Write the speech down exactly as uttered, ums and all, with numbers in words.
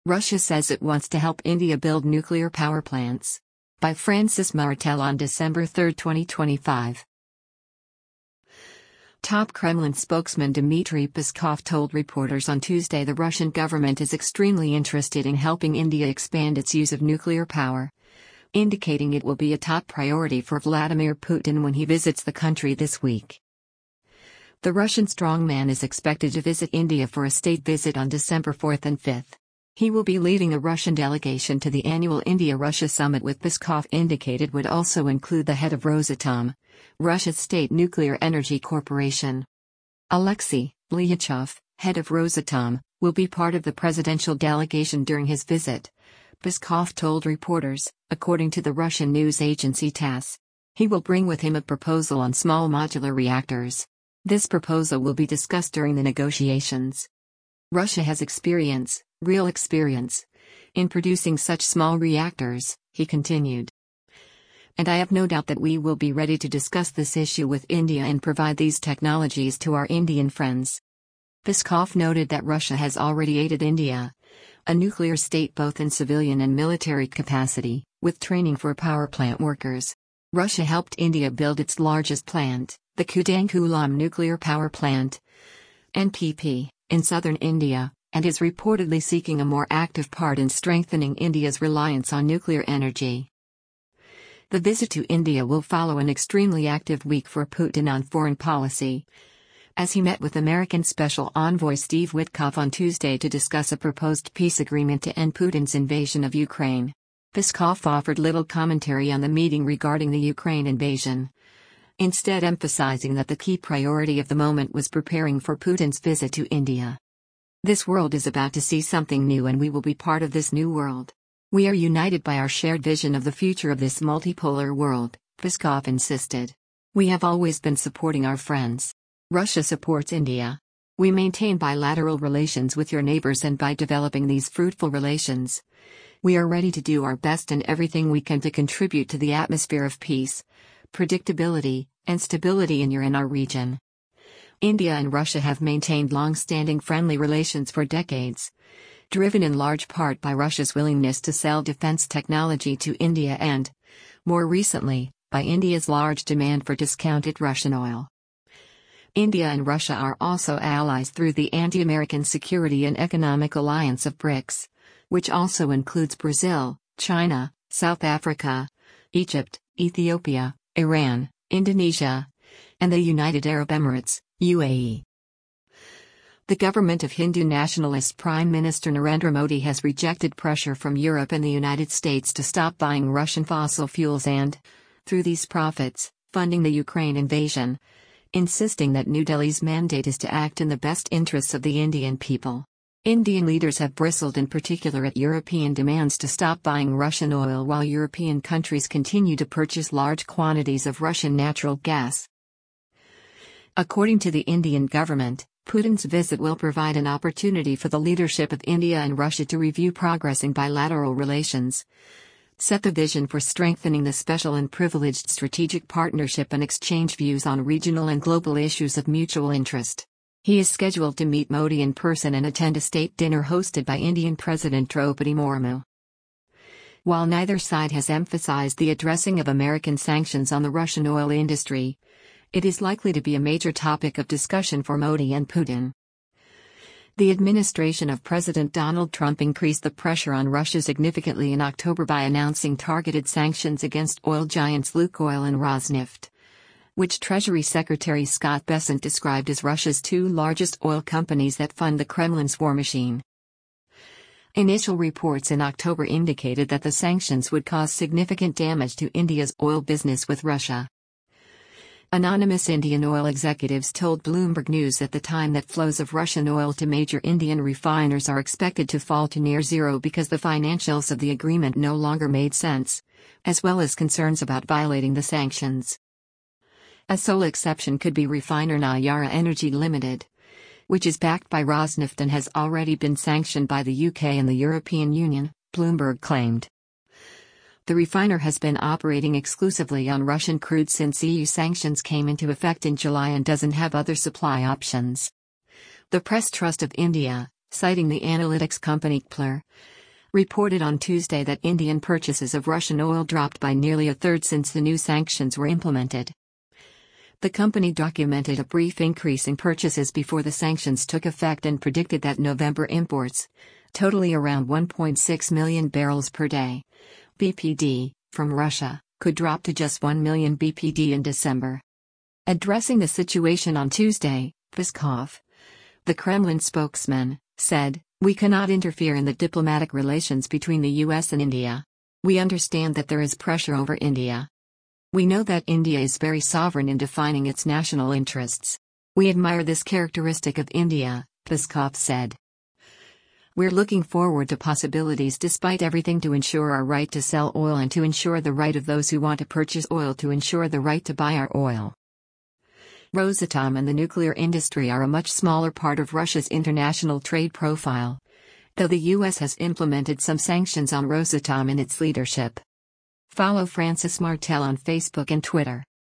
Russia says it wants to help India build nuclear power plants. By Francis Martel on December third, twenty twenty-five. Top Kremlin spokesman Dmitry Peskov told reporters on Tuesday the Russian government is extremely interested in helping India expand its use of nuclear power, indicating it will be a top priority for Vladimir Putin when he visits the country this week. The Russian strongman is expected to visit India for a state visit on December fourth and fifth. He will be leading a Russian delegation to the annual India-Russia summit, with Peskov indicated would also include the head of Rosatom, Russia's state nuclear energy corporation. Alexei Lyachov, head of Rosatom, will be part of the presidential delegation during his visit, Peskov told reporters, according to the Russian news agency TASS. He will bring with him a proposal on small modular reactors. This proposal will be discussed during the negotiations. Russia has experience, real experience, in producing such small reactors, he continued. And I have no doubt that we will be ready to discuss this issue with India and provide these technologies to our Indian friends. Peskov noted that Russia has already aided India, a nuclear state both in civilian and military capacity, with training for power plant workers. Russia helped India build its largest plant, the Kudankulam nuclear power plant, N P P, in southern India, and is reportedly seeking a more active part in strengthening India's reliance on nuclear energy. The visit to India will follow an extremely active week for Putin on foreign policy, as he met with American Special Envoy Steve Witkoff on Tuesday to discuss a proposed peace agreement to end Putin's invasion of Ukraine. Peskov offered little commentary on the meeting regarding the Ukraine invasion, instead emphasizing that the key priority of the moment was preparing for Putin's visit to India. This world is about to see something new, and we will be part of this new world. We are united by our shared vision of the future of this multipolar world, Peskov insisted. We have always been supporting our friends. Russia supports India. We maintain bilateral relations with your neighbors, and by developing these fruitful relations, we are ready to do our best and everything we can to contribute to the atmosphere of peace, predictability, and stability in your and our region. India and Russia have maintained long-standing friendly relations for decades, driven in large part by Russia's willingness to sell defense technology to India and, more recently, by India's large demand for discounted Russian oil. India and Russia are also allies through the Anti-American Security and Economic Alliance of BRICS, which also includes Brazil, China, South Africa, Egypt, Ethiopia, Iran, Indonesia, and the United Arab Emirates, U A E. The government of Hindu nationalist Prime Minister Narendra Modi has rejected pressure from Europe and the United States to stop buying Russian fossil fuels and, through these profits, funding the Ukraine invasion, insisting that New Delhi's mandate is to act in the best interests of the Indian people. Indian leaders have bristled in particular at European demands to stop buying Russian oil, while European countries continue to purchase large quantities of Russian natural gas. According to the Indian government, Putin's visit will provide an opportunity for the leadership of India and Russia to review progress in bilateral relations, set the vision for strengthening the special and privileged strategic partnership, and exchange views on regional and global issues of mutual interest. He is scheduled to meet Modi in person and attend a state dinner hosted by Indian President Draupadi Murmu. While neither side has emphasized the addressing of American sanctions on the Russian oil industry, it is likely to be a major topic of discussion for Modi and Putin. The administration of President Donald Trump increased the pressure on Russia significantly in October by announcing targeted sanctions against oil giants Lukoil and Rosneft, which Treasury Secretary Scott Bessent described as Russia's two largest oil companies that fund the Kremlin's war machine. Initial reports in October indicated that the sanctions would cause significant damage to India's oil business with Russia. Anonymous Indian oil executives told Bloomberg News at the time that flows of Russian oil to major Indian refiners are expected to fall to near zero because the financials of the agreement no longer made sense, as well as concerns about violating the sanctions. A sole exception could be refiner Nayara Energy Limited, which is backed by Rosneft and has already been sanctioned by the U K and the European Union, Bloomberg claimed. The refiner has been operating exclusively on Russian crude since E U sanctions came into effect in July and doesn't have other supply options. The Press Trust of India, citing the analytics company Kpler, reported on Tuesday that Indian purchases of Russian oil dropped by nearly a third since the new sanctions were implemented. The company documented a brief increase in purchases before the sanctions took effect and predicted that November imports, totaling around one point six million barrels per day (B P D) from Russia, could drop to just one million B P D in December. Addressing the situation on Tuesday, Peskov, the Kremlin spokesman, said, "We cannot interfere in the diplomatic relations between the U S and India. We understand that there is pressure over India. We know that India is very sovereign in defining its national interests. We admire this characteristic of India," Peskov said. "We're looking forward to possibilities despite everything to ensure our right to sell oil and to ensure the right of those who want to purchase oil to ensure the right to buy our oil." Rosatom and the nuclear industry are a much smaller part of Russia's international trade profile, though the U S has implemented some sanctions on Rosatom in its leadership. Follow Francis Martel on Facebook and Twitter.